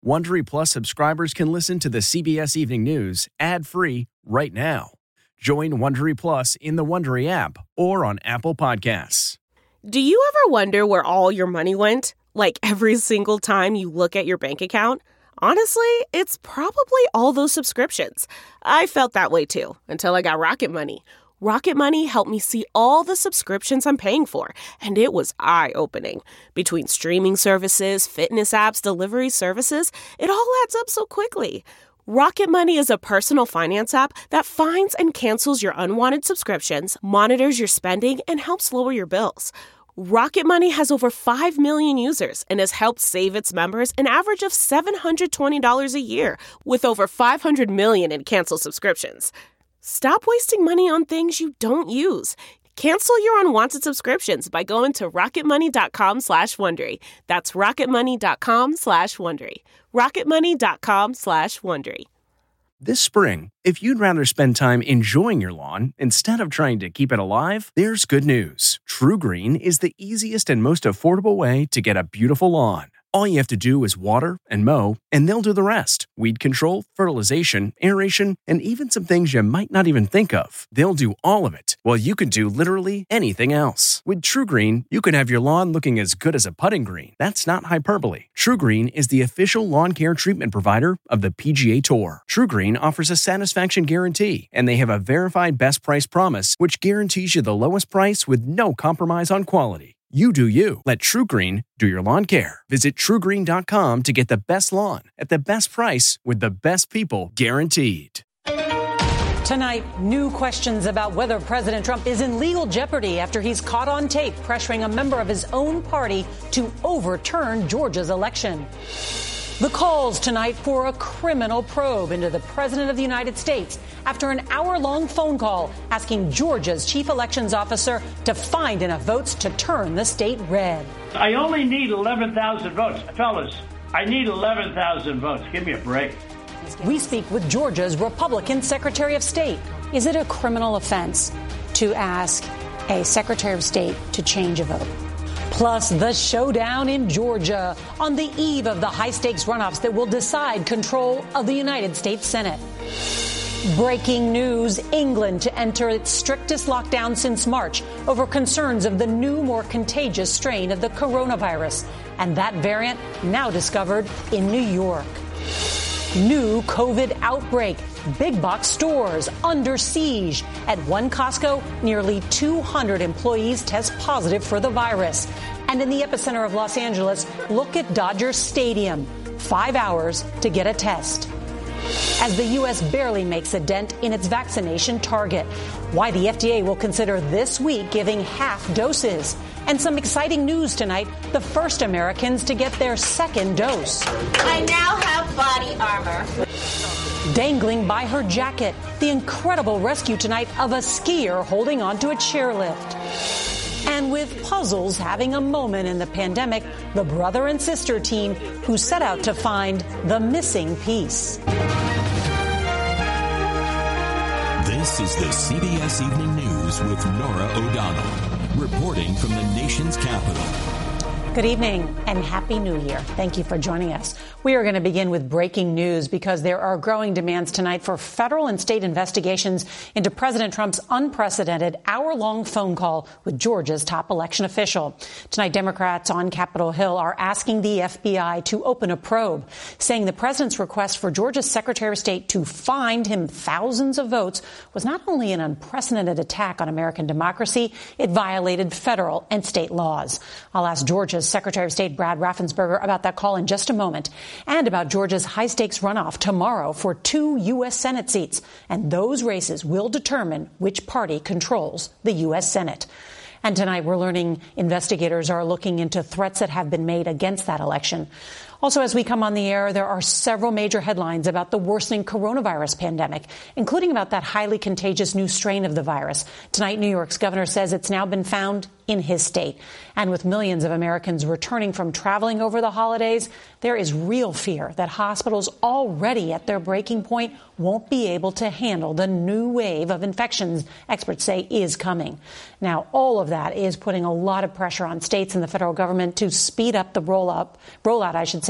Wondery Plus subscribers can listen to the CBS Evening News ad-free right now. Join Wondery Plus in the Wondery app or on Apple Podcasts. Do you ever wonder where all your money went? Like every single time you look at your bank account? Honestly, it's probably all those subscriptions. I felt that way too, until I got Rocket Money. Rocket Money helped me see all the subscriptions I'm paying for, and it was eye-opening. Between streaming services, fitness apps, delivery services, it all adds up so quickly. Rocket Money is a personal finance app that finds and cancels your unwanted subscriptions, monitors your spending, and helps lower your bills. Rocket Money has over 5 million users and has helped save its members an average of $720 a year, with over 500 million in canceled subscriptions. Stop wasting money on things you don't use. Cancel your unwanted subscriptions by going to rocketmoney.com/Wondery. That's rocketmoney.com/Wondery. rocketmoney.com/Wondery. This spring, if you'd rather spend time enjoying your lawn instead of trying to keep it alive, there's good news. TruGreen is the easiest and most affordable way to get a beautiful lawn. All you have to do is water and mow, and they'll do the rest. Weed control, fertilization, aeration, and even some things you might not even think of. They'll do all of it, while you can do literally anything else. With TruGreen, you can have your lawn looking as good as a putting green. That's not hyperbole. TruGreen is the official lawn care treatment provider of the PGA Tour. TruGreen offers a satisfaction guarantee, and they have a verified best price promise, which guarantees you the lowest price with no compromise on quality. You do you. Let TruGreen do your lawn care. Visit TruGreen.com to get the best lawn at the best price with the best people guaranteed. Tonight, new questions about whether President Trump is in legal jeopardy after he's caught on tape pressuring a member of his own party to overturn Georgia's election. The calls tonight for a criminal probe into the President of the United States after an hour-long phone call asking Georgia's chief elections officer to find enough votes to turn the state red. I only need 11,000 votes. Fellas, I need 11,000 votes. Give me a break. We speak with Georgia's Republican Secretary of State. Is it a criminal offense to ask a Secretary of State to change a vote? Plus, the showdown in Georgia on the eve of the high-stakes runoffs that will decide control of the United States Senate. Breaking news, England to enter its strictest lockdown since March over concerns of the new, more contagious strain of the coronavirus. And that variant now discovered in New York. New COVID outbreak. Big box stores under siege. At one Costco, nearly 200 employees test positive for the virus. And in the epicenter of Los Angeles, look at Dodger Stadium. 5 hours to get a test. As the U.S. barely makes a dent in its vaccination target. Why the FDA will consider this week giving half doses. And some exciting news tonight, the first Americans to get their second dose. I now have body armor. Dangling by her jacket, the incredible rescue tonight of a skier holding onto a chairlift. And with puzzles having a moment in the pandemic, the brother and sister team who set out to find the missing piece. This is the CBS Evening News with Norah O'Donnell, reporting from the nation's capital. Good evening and Happy New Year. Thank you for joining us. We are going to begin with breaking news because there are growing demands tonight for federal and state investigations into President Trump's unprecedented hour-long phone call with Georgia's top election official. Tonight, Democrats on Capitol Hill are asking the FBI to open a probe, saying the president's request for Georgia's Secretary of State to find him thousands of votes was not only an unprecedented attack on American democracy, it violated federal and state laws. I'll ask Georgia's Secretary of State Brad Raffensperger about that call in just a moment, and about Georgia's high-stakes runoff tomorrow for 2 U.S. Senate seats. And those races will determine which party controls the U.S. Senate. And tonight we're learning investigators are looking into threats that have been made against that election. Also, as we come on the air, there are several major headlines about the worsening coronavirus pandemic, including about that highly contagious new strain of the virus. Tonight, New York's governor says it's now been found in his state. And with millions of Americans returning from traveling over the holidays, there is real fear that hospitals already at their breaking point won't be able to handle the new wave of infections experts say is coming. Now, all of that is putting a lot of pressure on states and the federal government to speed up the rollout,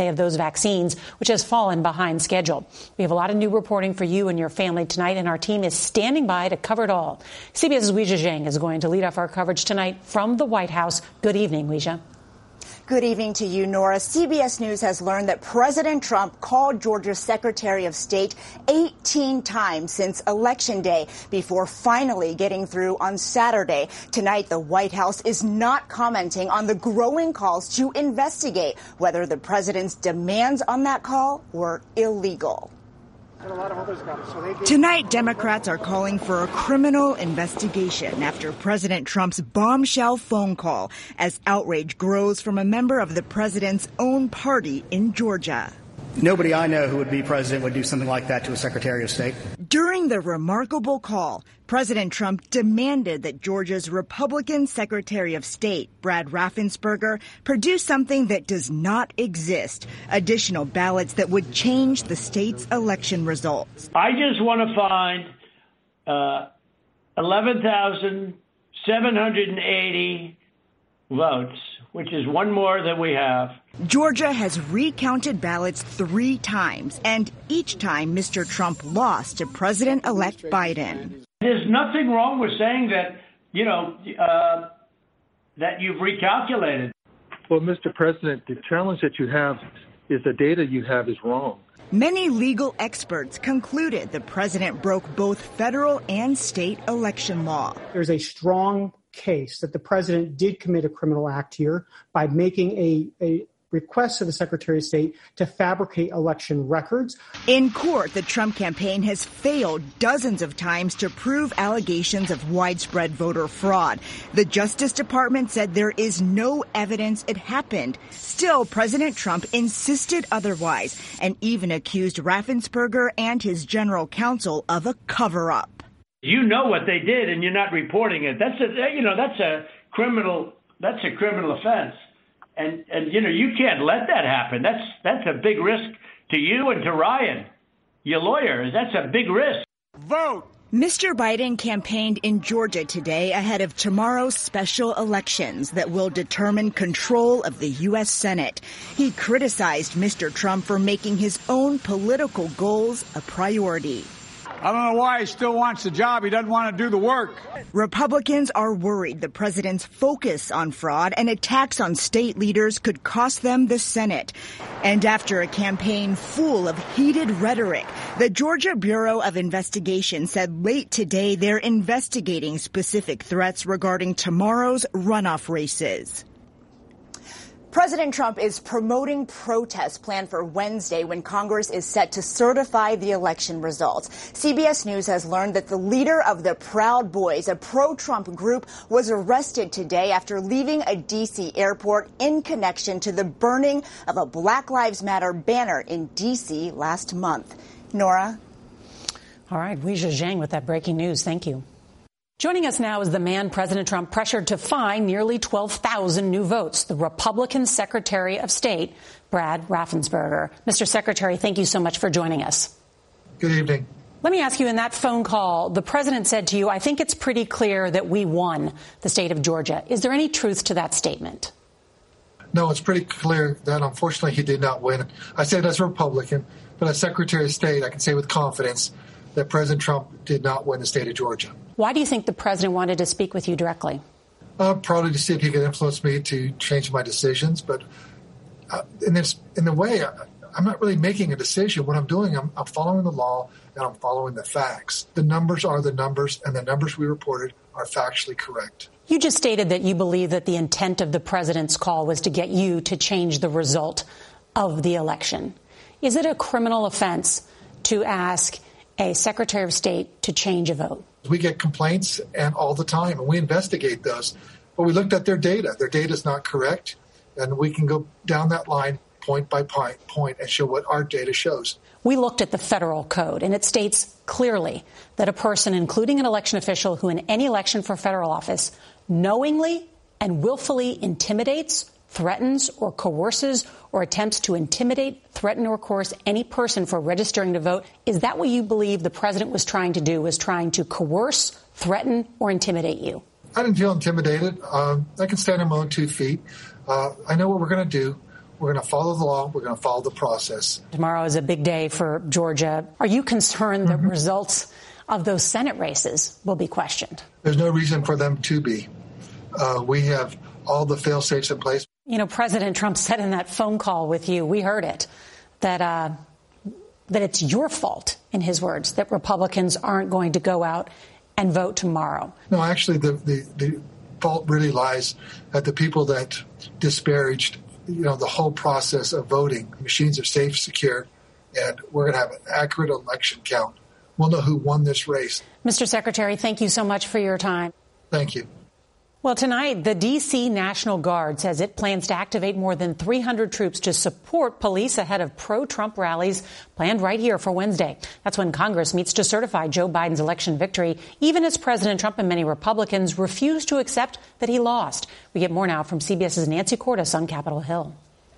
say of those vaccines, which has fallen behind schedule. We have a lot of new reporting for you and your family tonight, and our team is standing by to cover it all. CBS's Weijia Zhang is going to lead off our coverage tonight from the White House. Good evening, Weijia. Good evening to you, Nora. CBS News has learned that President Trump called Georgia's Secretary of State 18 times since Election Day before finally getting through on Saturday. Tonight, the White House is not commenting on the growing calls to investigate whether the president's demands on that call were illegal. Tonight, Democrats are calling for a criminal investigation after President Trump's bombshell phone call as outrage grows from a member of the president's own party in Georgia. Nobody I know who would be president would do something like that to a Secretary of State. During the remarkable call, President Trump demanded that Georgia's Republican Secretary of State, Brad Raffensperger, produce something that does not exist, additional ballots that would change the state's election results. I just want to find 11,780 votes, which is one more than we have. Georgia has recounted ballots 3 times, and each time Mr. Trump lost to President-elect Biden. There's nothing wrong with saying that, that you've recalculated. Well, Mr. President, the challenge that you have is the data you have is wrong. Many legal experts concluded the president broke both federal and state election law. There's a strong case that the president did commit a criminal act here by making a request to the Secretary of State to fabricate election records. In court, the Trump campaign has failed dozens of times to prove allegations of widespread voter fraud. The Justice Department said there is no evidence it happened. Still, President Trump insisted otherwise and even accused Raffensperger and his general counsel of a cover-up. You know what they did, and you're not reporting it. That's a criminal offense. And you can't let that happen. That's a big risk to you and to Ryan, your lawyer. That's a big risk. Vote. Mr. Biden campaigned in Georgia today ahead of tomorrow's special elections that will determine control of the U.S. Senate. He criticized Mr. Trump for making his own political goals a priority. I don't know why he still wants the job. He doesn't want to do the work. Republicans are worried the president's focus on fraud and attacks on state leaders could cost them the Senate. And after a campaign full of heated rhetoric, the Georgia Bureau of Investigation said late today they're investigating specific threats regarding tomorrow's runoff races. President Trump is promoting protests planned for Wednesday when Congress is set to certify the election results. CBS News has learned that the leader of the Proud Boys, a pro-Trump group, was arrested today after leaving a D.C. airport in connection to the burning of a Black Lives Matter banner in D.C. last month. Nora? All right, Weijia Zhang with that breaking news. Thank you. Joining us now is the man President Trump pressured to find nearly 12,000 new votes, the Republican Secretary of State, Brad Raffensperger. Mr. Secretary, thank you so much for joining us. Good evening. Let me ask you, in that phone call, the president said to you, I think it's pretty clear that we won the state of Georgia. Is there any truth to that statement? No, it's pretty clear that, unfortunately, he did not win. I say it as a Republican, but as Secretary of State, I can say with confidence that President Trump did not win the state of Georgia. Why do you think the president wanted to speak with you directly? Probably to see if he could influence me to change my decisions. But in a way, I'm not really making a decision. What I'm doing, I'm following the law and I'm following the facts. The numbers are the numbers, and the numbers we reported are factually correct. You just stated that you believe that the intent of the president's call was to get you to change the result of the election. Is it a criminal offense to ask a Secretary of State to change a vote? We get complaints and all the time, and we investigate those. But we looked at their data. Their data is not correct, and we can go down that line point by point and show what our data shows. We looked at the federal code, and it states clearly that a person, including an election official who in any election for federal office knowingly and willfully intimidates, threatens, or coerces, or attempts to intimidate, threaten, or coerce any person for registering to vote. Is that what you believe the president was trying to do, was trying to coerce, threaten, or intimidate you? I didn't feel intimidated. I can stand on my own 2 feet. I know what we're going to do. We're going to follow the law. We're going to follow the process. Tomorrow is a big day for Georgia. Are you concerned that results of those Senate races will be questioned? There's no reason for them to be. We have all the fail-safes in place. You know, President Trump said in that phone call with you, we heard it, that it's your fault, in his words, that Republicans aren't going to go out and vote tomorrow. No, actually, the fault really lies at the people that disparaged, the whole process of voting. Machines are safe, secure, and we're going to have an accurate election count. We'll know who won this race. Mr. Secretary, thank you so much for your time. Thank you. Well, tonight, the D.C. National Guard says it plans to activate more than 300 troops to support police ahead of pro-Trump rallies planned right here for Wednesday. That's when Congress meets to certify Joe Biden's election victory, even as President Trump and many Republicans refuse to accept that he lost. We get more now from CBS's Nancy Cordes on Capitol Hill.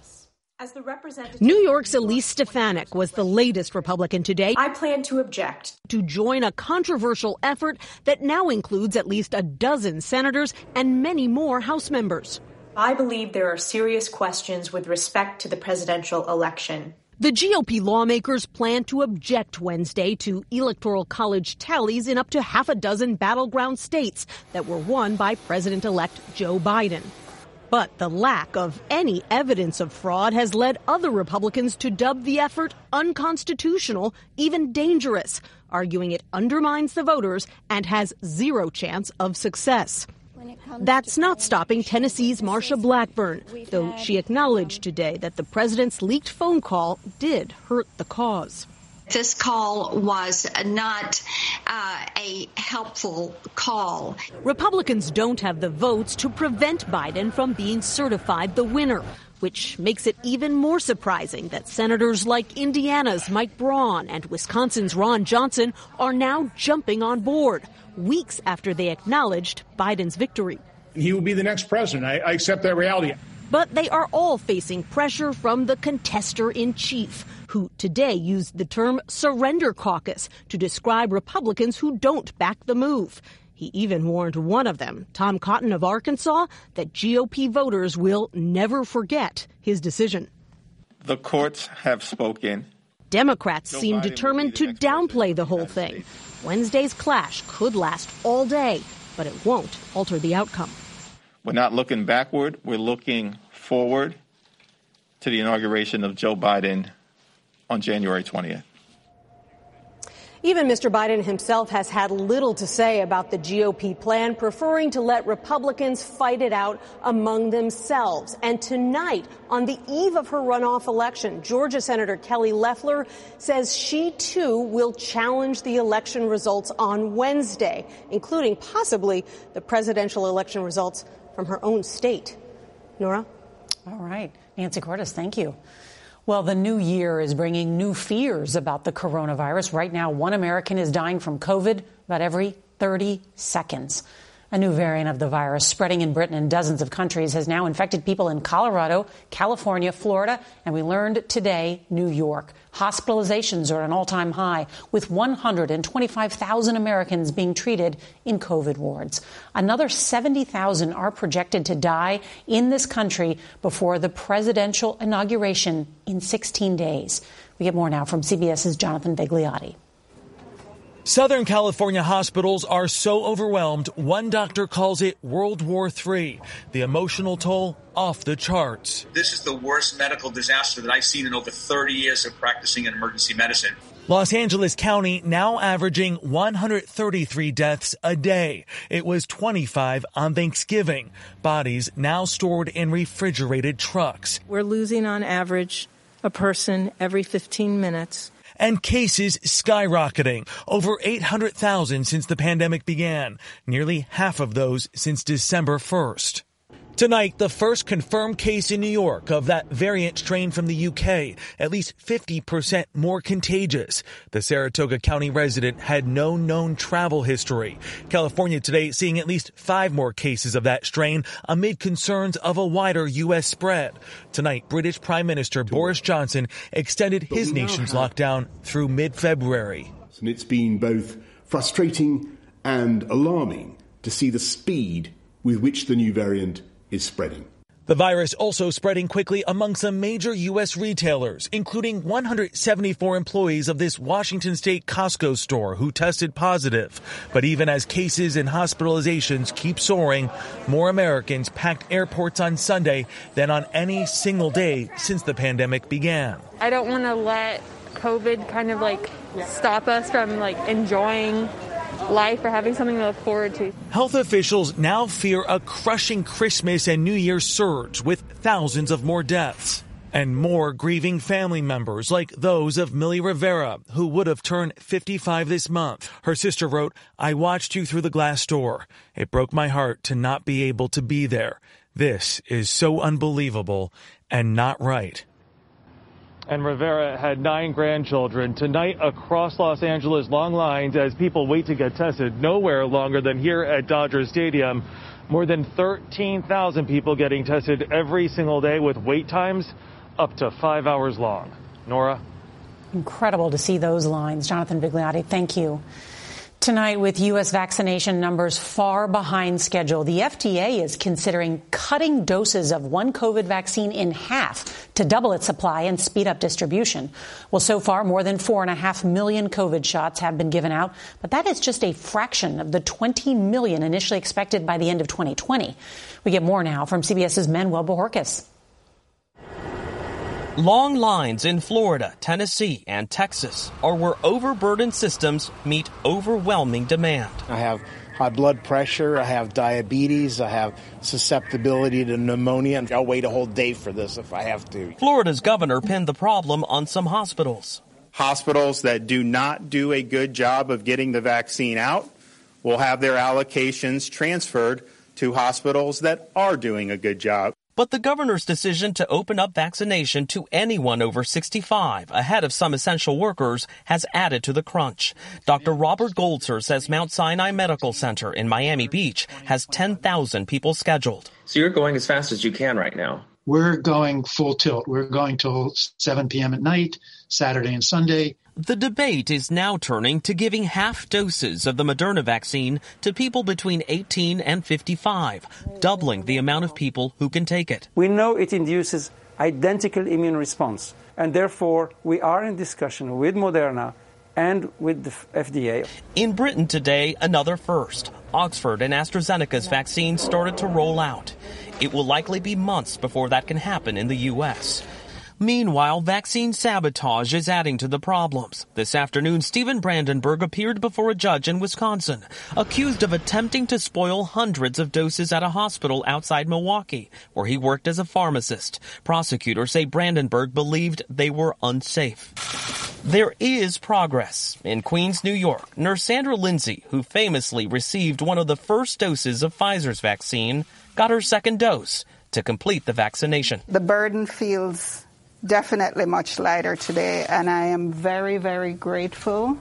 New York's Elise Stefanik was the latest Republican today. I plan to object. To join a controversial effort that now includes at least a dozen senators and many more House members. I believe there are serious questions with respect to the presidential election. The GOP lawmakers plan to object Wednesday to Electoral College tallies in up to half a dozen battleground states that were won by President-elect Joe Biden. But the lack of any evidence of fraud has led other Republicans to dub the effort unconstitutional, even dangerous, arguing it undermines the voters and has zero chance of success. That's not stopping Tennessee's Marsha Blackburn, though she acknowledged today that the president's leaked phone call did hurt the cause. This call was not a helpful call. Republicans don't have the votes to prevent Biden from being certified the winner, which makes it even more surprising that senators like Indiana's Mike Braun and Wisconsin's Ron Johnson are now jumping on board, weeks after they acknowledged Biden's victory. He will be the next president. I accept that reality. But they are all facing pressure from the contester-in-chief, who today used the term surrender caucus to describe Republicans who don't back the move. He even warned one of them, Tom Cotton of Arkansas, that GOP voters will never forget his decision. The courts have spoken. Democrats seem determined to downplay the whole thing. Wednesday's clash could last all day, but it won't alter the outcome. We're not looking backward. We're looking forward to the inauguration of Joe Biden on January 20th. Even Mr. Biden himself has had little to say about the GOP plan, preferring to let Republicans fight it out among themselves. And tonight, on the eve of her runoff election, Georgia Senator Kelly Loeffler says she, too, will challenge the election results on Wednesday, including possibly the presidential election results from her own state. Nora? All right. Nancy Cordes, thank you. Well, the new year is bringing new fears about the coronavirus. Right now, one American is dying from COVID about every 30 seconds. A new variant of the virus spreading in Britain and dozens of countries has now infected people in Colorado, California, Florida, and we learned today, New York. Hospitalizations are at an all-time high, with 125,000 Americans being treated in COVID wards. Another 70,000 are projected to die in this country before the presidential inauguration in 16 days. We get more now from CBS's Jonathan Vigliotti. Southern California hospitals are so overwhelmed, one doctor calls it World War III. The emotional toll off the charts. This is the worst medical disaster that I've seen in over 30 years of practicing in emergency medicine. Los Angeles County now averaging 133 deaths a day. It was 25 on Thanksgiving. Bodies now stored in refrigerated trucks. We're losing on average a person every 15 minutes. And cases skyrocketing, over 800,000 since the pandemic began, nearly half of those since December 1st. Tonight, the first confirmed case in New York of that variant strain from the UK, at least 50% more contagious. The Saratoga County resident had no known travel history. California today seeing at least 5 more cases of that strain amid concerns of a wider U.S. spread. Tonight, British Prime Minister Boris Johnson extended his nation's lockdown through mid-February. And it's been both frustrating and alarming to see the speed with which the new variant is spreading. The virus also spreading quickly among some major U.S. retailers, including 174 employees of this Washington State Costco store who tested positive. But even as cases and hospitalizations keep soaring, more Americans packed airports on Sunday than on any single day since the pandemic began. I don't want to let COVID kind of stop us from enjoying life or having something to look forward to. Health officials now fear a crushing Christmas and New Year's surge with thousands of more deaths and more grieving family members like those of Millie Rivera, who would have turned 55 this month. Her sister wrote, "I watched you through the glass door. It broke my heart to not be able to be there. This is so unbelievable and not right." And Rivera had 9 grandchildren. Tonight, across Los Angeles, long lines as people wait to get tested. Nowhere longer than here at Dodger Stadium. More than 13,000 people getting tested every single day with wait times up to 5 hours long. Nora? Incredible to see those lines. Jonathan Vigliotti, thank you. Tonight, with U.S. vaccination numbers far behind schedule, the FDA is considering cutting doses of one COVID vaccine in half to double its supply and speed up distribution. Well, so far, more than 4.5 million COVID shots have been given out, but that is just a fraction of the 20 million initially expected by the end of 2020. We get more now from CBS's Manuel Bojorquez. Long lines in Florida, Tennessee, and Texas are where overburdened systems meet overwhelming demand. I have high blood pressure, I have diabetes, I have susceptibility to pneumonia, and I'll wait a whole day for this if I have to. Florida's governor pinned the problem on some hospitals. Hospitals that do not do a good job of getting the vaccine out will have their allocations transferred to hospitals that are doing a good job. But the governor's decision to open up vaccination to anyone over 65 ahead of some essential workers has added to the crunch. Dr. Robert Goldser says Mount Sinai Medical Center in Miami Beach has 10,000 people scheduled. So you're going as fast as you can right now. We're going full tilt. We're going till 7 p.m. at night, Saturday and Sunday. The debate is now turning to giving half doses of the Moderna vaccine to people between 18 and 55, doubling the amount of people who can take it. We know it induces identical immune response, and therefore we are in discussion with Moderna and with the FDA. In Britain today, another first. Oxford and AstraZeneca's vaccine started to roll out. It will likely be months before that can happen in the U.S. Meanwhile, vaccine sabotage is adding to the problems. This afternoon, Stephen Brandenburg appeared before a judge in Wisconsin, accused of attempting to spoil hundreds of doses at a hospital outside Milwaukee, where he worked as a pharmacist. Prosecutors say Brandenburg believed they were unsafe. There is progress. In Queens, New York, nurse Sandra Lindsay, who famously received one of the first doses of Pfizer's vaccine, got her second dose to complete the vaccination. The burden feels definitely much lighter today, and I am very, very grateful.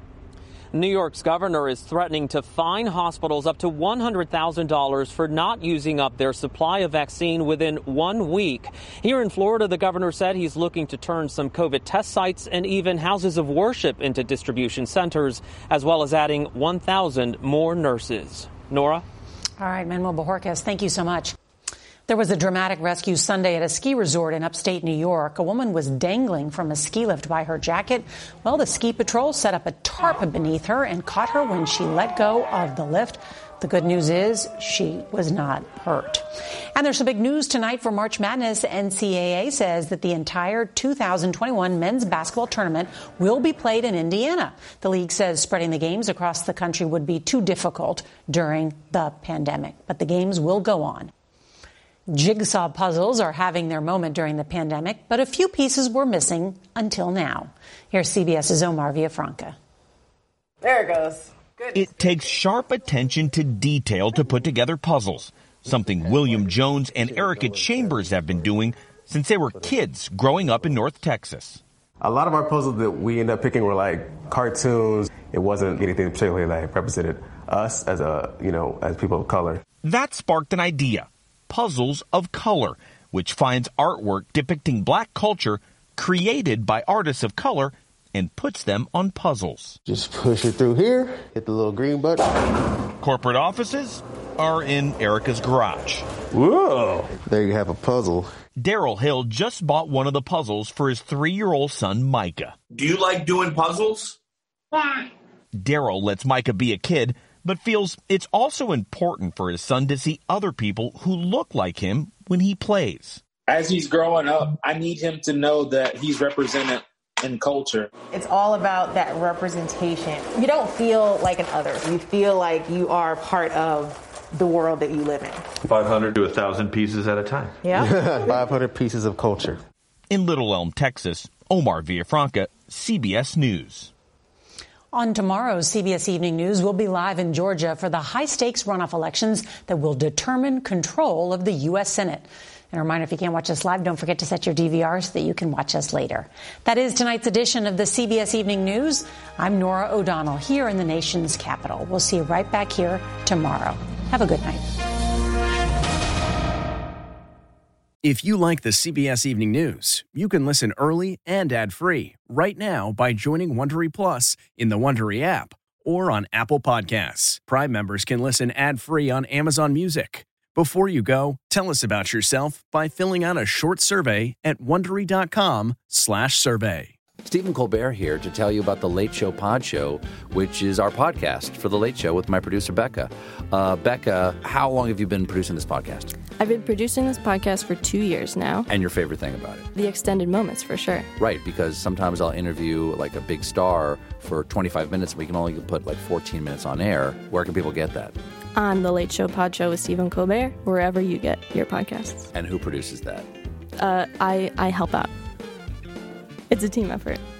New York's governor is threatening to fine hospitals up to $100,000 for not using up their supply of vaccine within 1 week. Here in Florida, the governor said he's looking to turn some COVID test sites and even houses of worship into distribution centers, as well as adding 1,000 more nurses. Nora? All right, Manuel Bojorquez, thank you so much. There was a dramatic rescue Sunday at a ski resort in upstate New York. A woman was dangling from a ski lift by her jacket. Well, the ski patrol set up a tarp beneath her and caught her when she let go of the lift. The good news is she was not hurt. And there's some big news tonight for March Madness. NCAA says that the entire 2021 men's basketball tournament will be played in Indiana. The league says spreading the games across the country would be too difficult during the pandemic, but the games will go on. Jigsaw puzzles are having their moment during the pandemic, but a few pieces were missing until now. Here's CBS's Omar Villafranca. There it goes. Good. It takes sharp attention to detail to put together puzzles, something William Jones and Erica Chambers have been doing since they were kids growing up in North Texas. A lot of our puzzles that we ended up picking were like cartoons. It wasn't anything particularly that represented us as as people of color. That sparked an idea. Puzzles of Color, which finds artwork depicting black culture created by artists of color and puts them on puzzles. Just push it through here, hit the little green button. Corporate offices, are in Erica's garage. Whoa! There you have a puzzle. Daryl Hill just bought one of the puzzles for his 3-year-old son, Micah. Do you like doing puzzles? Yeah. Daryl lets Micah be a kid, but feels it's also important for his son to see other people who look like him when he plays. As he's growing up, I need him to know that he's represented in culture. It's all about that representation. You don't feel like an other. You feel like you are part of the world that you live in. 500 to 1,000 pieces at a time. Yeah. 500 pieces of culture. In Little Elm, Texas, Omar Villafranca, CBS News. On tomorrow's CBS Evening News, we'll be live in Georgia for the high-stakes runoff elections that will determine control of the U.S. Senate. And a reminder, if you can't watch us live, don't forget to set your DVR so that you can watch us later. That is tonight's edition of the CBS Evening News. I'm Norah O'Donnell here in the nation's capital. We'll see you right back here tomorrow. Have a good night. If you like the CBS Evening News, you can listen early and ad-free right now by joining Wondery Plus in the Wondery app or on Apple Podcasts. Prime members can listen ad-free on Amazon Music. Before you go, tell us about yourself by filling out a short survey at Wondery.com/survey. Stephen Colbert here to tell you about the Late Show Pod Show, which is our podcast for The Late Show with my producer, Becca. Becca, how long have you been producing this podcast? I've been producing this podcast for 2 years now. And your favorite thing about it? The extended moments, for sure. Right, because sometimes I'll interview like a big star for 25 minutes. We can only put like 14 minutes on air. Where can people get that? On The Late Show Pod Show with Stephen Colbert, wherever you get your podcasts. And who produces that? I help out. It's a team effort.